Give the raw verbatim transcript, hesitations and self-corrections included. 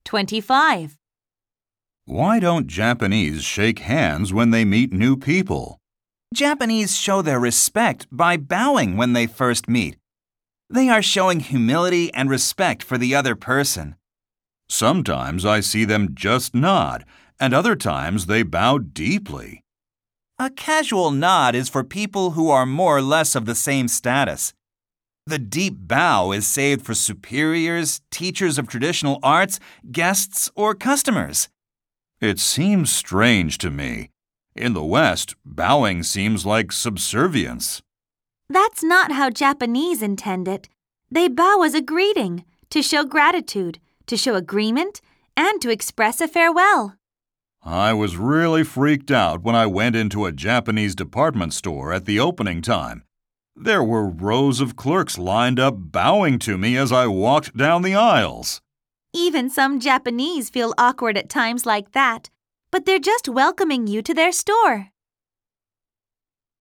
twenty-five. Why don't Japanese shake hands when they meet new people? Japanese show their respect by bowing when they first meet. They are showing humility and respect for the other person. Sometimes I see them just nod, and other times they bow deeply. A casual nod is for people who are more or less of the same status. The deep bow is saved for superiors, teachers of traditional arts, guests, or customers. It seems strange to me. In the West, bowing seems like subservience. That's not how Japanese intend it. They bow as a greeting, to show gratitude, to show agreement, and to express a farewell. I was really freaked out when I went into a Japanese department store at the opening time. There were rows of clerks lined up bowing to me as I walked down the aisles. Even some Japanese feel awkward at times like that, but they're just welcoming you to their store.